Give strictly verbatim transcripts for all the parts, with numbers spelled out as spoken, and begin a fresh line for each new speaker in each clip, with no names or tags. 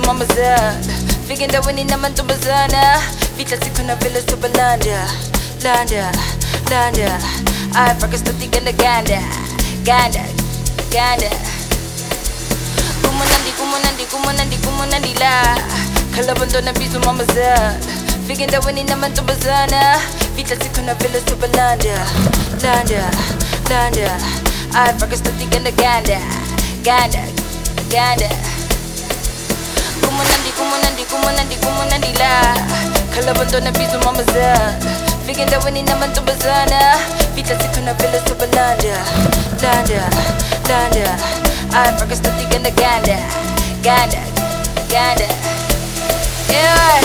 mamazala fika endaweni namantombazana fihla sikhona vele sobalanda landa landa ayifaka statikana ganda ganda ganda kumunandi kumunandi kumunandi kumunandi la khala bantwana biza mamazala fika endaweni namantombazana fihla sikhona vele sobalanda landa landa ayifaka statikana ganda ganda ganda kumunandi kumunandi kumunandi kumunandi la khala bantwana biza mamazala fika endaweni namantombazana fihla sikhona vele sobalanda landa landa ayifaka statikana ganda ganda ganda yeah.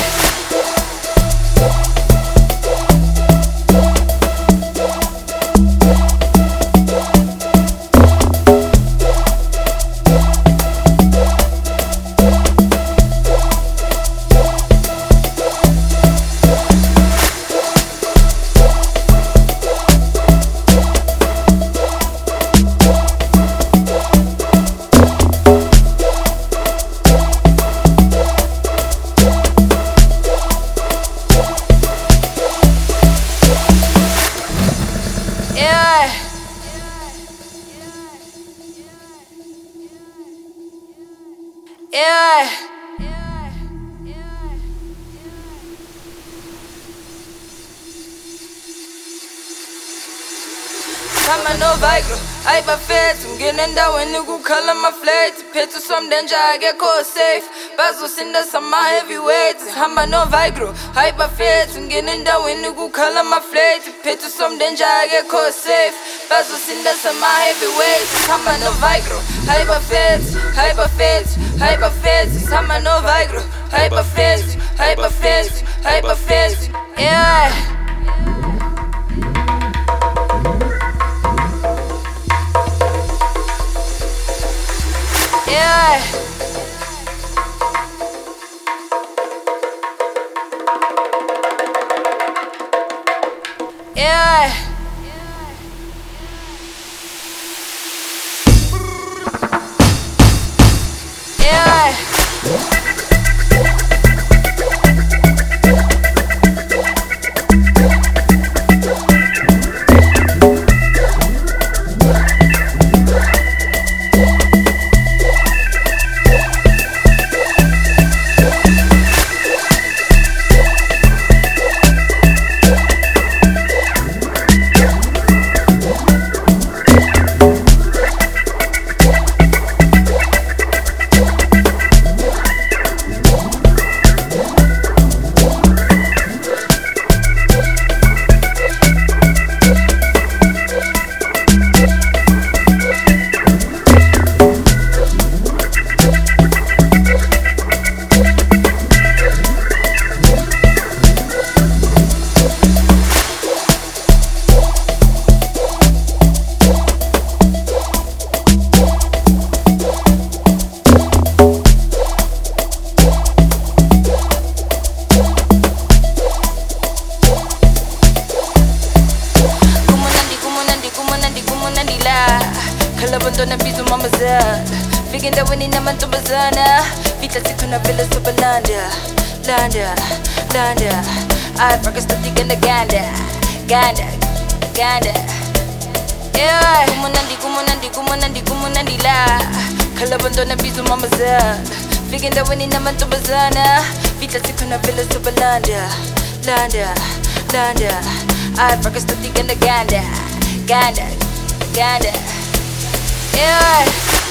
Yeah. Yeah. Kama no vigro, aiba fethu ngene endaweni kukhala ama-flats phethu somdenja akekho safe bazosinda sama heavyweights hamba no vigro aiba fethu ngene endaweni kukhala ama-flats phethu somdenja akekho safe bazosinda sama heavyweights hamba no vigro aiba fethu aiba fethu aiba fethu hamba no vigro aiba fethu aiba fethu aiba fethu yeah. Yeah. Yeah. Yeah. Khala bantwana biza mamazala fika endaweni namantombazana fihla sikhona vele sobalanda landa landa ayifaka statikana ganda ganda ganda yeah. kumunandi kumunandi kumunandi kumunandi la khala bantwana biza mamazala fika endaweni namantombazana fihla sikhona vele sobalanda landa landa ayifaka statikana ganda ganda ganda yeah.